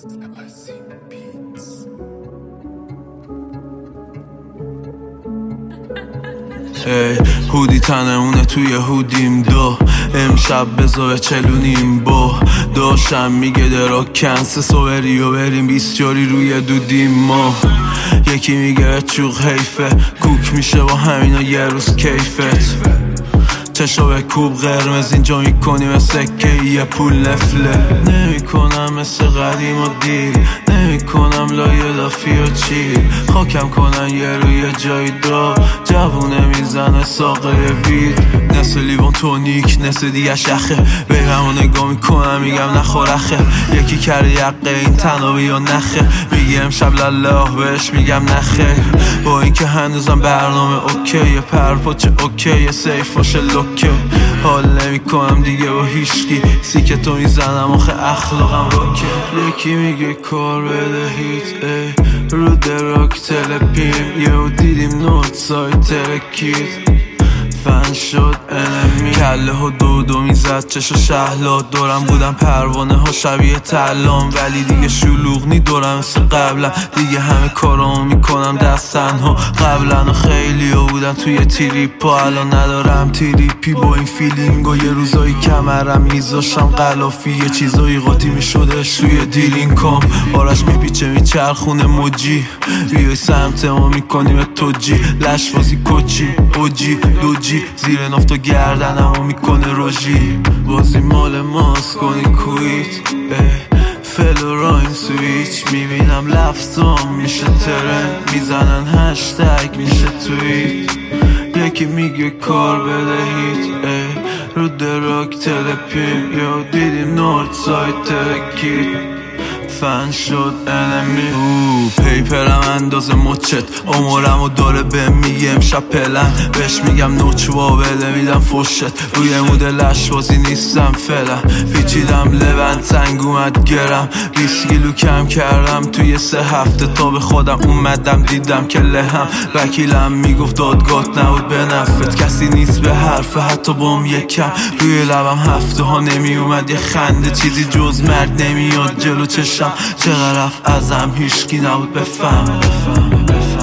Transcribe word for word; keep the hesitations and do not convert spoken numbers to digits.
ای هودی تنمونه توی هودیم دو امشب بزا چلونیم با داشتم میگه درا کنس سوبری و بریم بیستیاری روی دودیم ما یکی میگه چوق حیفه کوک میشه با همینا یه روز کیفت چشا به کوب قرمز اینجا میکنیم سکه یه پول نفله نمیکنم مثل قدیم و دیر نمیکنم لایه دافی و چی خاکم کنن یه روی جای دا جوونه میزنه ساقه وید نسل لیوان تونیک نسل دیگه شخه به همون نگاه میکنم میگم نخورخه یکی کرده یقه این تنابی یا نخه میگی امشب لله بهش میگم نخه با اینکه هنوزم برنامه اوکیه پرپاچه اوکیه سیف باشه لوکه حال نمی کنم دیگه با هیشکی سیکتو میزنم آخه اخلاقم روکه یکی میگه کار بدهید ای رو دراک تلپیم یهو دیدیم نوت سایت ترکید فن شد انمی کله ها دو دو میزد چشا شهلا دورم بودم پروانه ها شبیه تلام ولی دیگه شلوغ نی دورم مثل قبلا دیگه همه کارامو میکنم دستن ها قبلا ها خیلی ها بودن توی تریپا الان ندارم تریپی با این فیلینگ و یه روزایی کمرم میذاشم قلافی یه چیزایی قاطی میشدش توی دیرینکام آرش میپیچه میچرخونه موجی بیای سمت ما میکنیم توجی لش بازی کوچی اوجی دوجی زیر نفت و گردنمو میکنه روژی بازی مال ماست کنی کویت فل و رایم سویچ میبینم لفظام میشه ترند میزنن هشتگ میشه تویت یکی میگه کار بدهید ای رو دراک تلپیم یا دیدیم نورد سایت ترکید فن شد انمی او پیپرم اندازه مچت عمرم و داره به میگه امشب پلن بهش میگم نوچوا بده میدم فشت روی مود لش بازی نیستم فعلا پیچیدم لبن تنگ اومد گرم بیست کیلو کم کردم توی سه هفته تا به خودم اومدم دیدم که لهم وکیلم میگفت دادگات نبود به نفت کسی نیست به حرف حتی بام یکم روی لبم هفته ها نمی اومد یه خنده چیزی جز مرد نمیاد جلو چشم چقدر رفت ازم هیشکی نبود بفهم بفهم بفهم